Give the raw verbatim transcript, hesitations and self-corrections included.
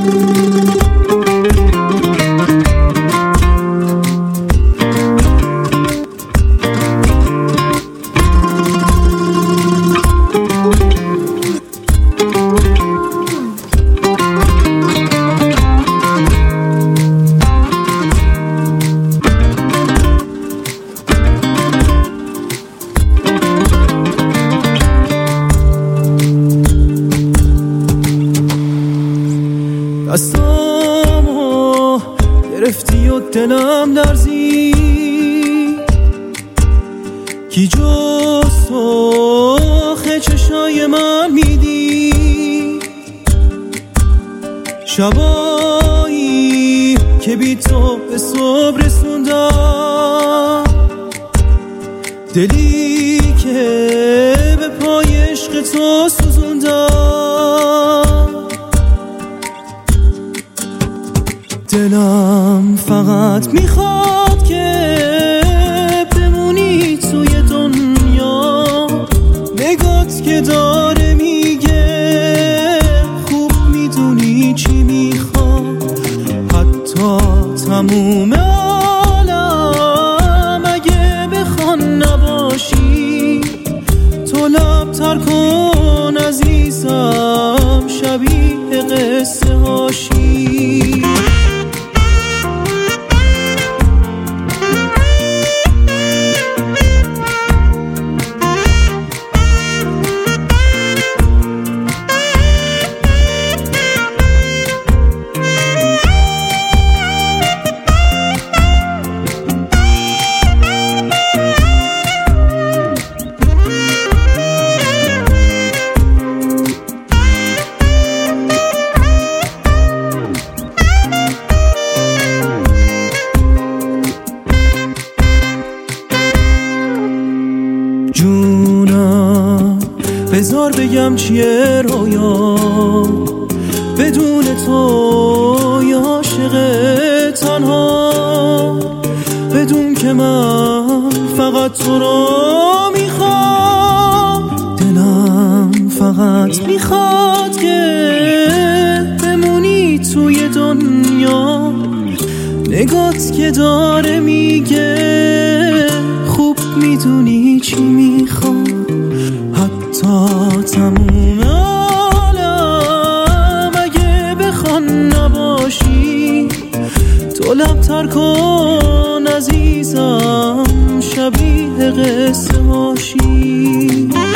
دستامو گرفتی و دلم لرزی، کی جز تو آخه چشای من میدی، شبایی که بی تو به صبح رسوندم، دلی که به پای عشق تو سوزوندم، دلم فقط میخواد که بمونی توی دنیا، نگات که داره میگه خوب میدونی چی میخواد، حتی تموم عالم اگه بخوان نباشی، تو لب تر کن عزیزم شبیه قصه هاشی. جونم بذار بگم چیه رویا، بدون تو یا عاشق تنها، بدون که من فقط تو رو میخوام، دلم فقط میخواد که بمونی توی دنیا، نگات که داره میگه خوب میدونی چی میخوام، حتی تموم عالم اگه بخوان نباشی، تو لب تر کن عزیزم شبیه قصه هاشی.